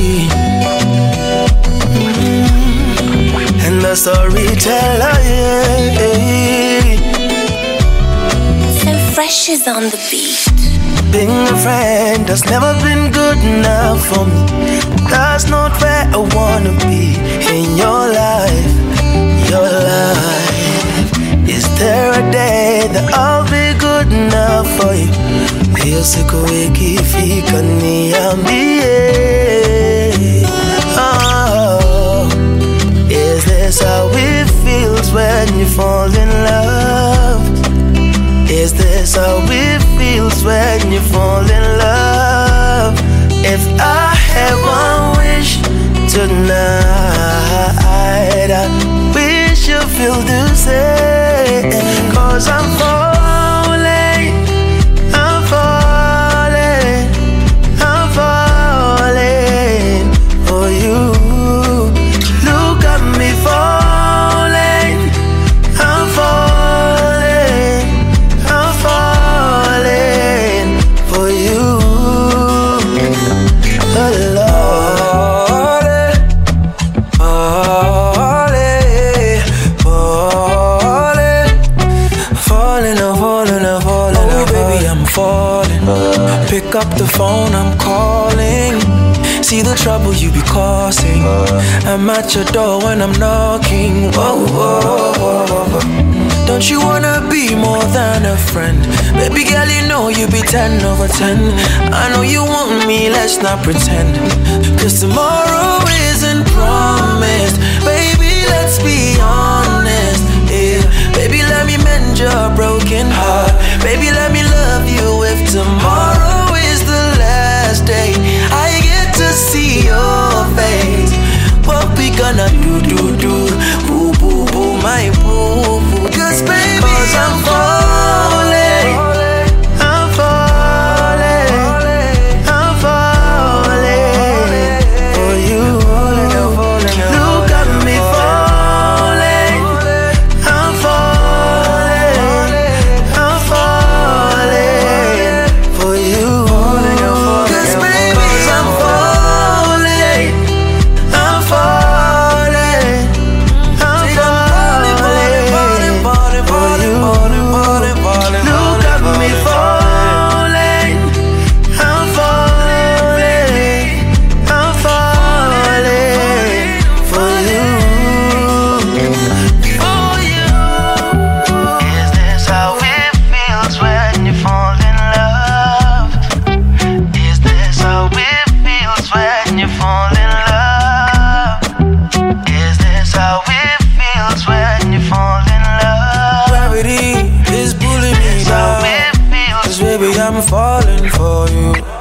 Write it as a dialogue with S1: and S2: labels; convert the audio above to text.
S1: And the storyteller, yeah.
S2: So Fresh is on the beat.
S1: Being a friend has never been good enough for me. That's not where I wanna be in your life. Your life. Is there a day that I'll be good enough for you? Oh, is this how it feels when you fall in love? Is this how it feels when you fall in love? If I had one wish tonight, I wish you feel the same. 'Cause I'm falling, I'm falling, I'm falling for you. Look at me falling, I'm falling, I'm falling for you.
S3: Pick up the phone, I'm calling. See the trouble you be causing. I'm at your door when I'm knocking. Whoa, whoa, whoa, whoa. Don't you wanna be more than a friend? Baby girl, you know you be 10 over 10. I know you want me, let's not pretend. 'Cause tomorrow isn't promised. Baby, let's be honest. Yeah. Baby, let me mend your broken heart. Baby, let me love you if tomorrow is the last day I get to see your face. What we gonna do, boo, boo, boo, my boo, boo. 'Cause baby, 'cause I'm falling,
S1: I'm falling, I'm falling for you. Look at me falling, I'm falling, I'm falling for you.
S3: 'cause baby,
S1: I'm falling, I'm falling, I'm falling for you. Look at me falling, I'm falling, I'm falling for you. For you. Is this how it feels when you fall in love? Is this how it feels when you fall in love? Is this how it feels when you fall in love?
S3: Gravity is pulling me
S1: Is this how
S3: down.
S1: it feels?
S3: 'Cause baby, I'm falling for you.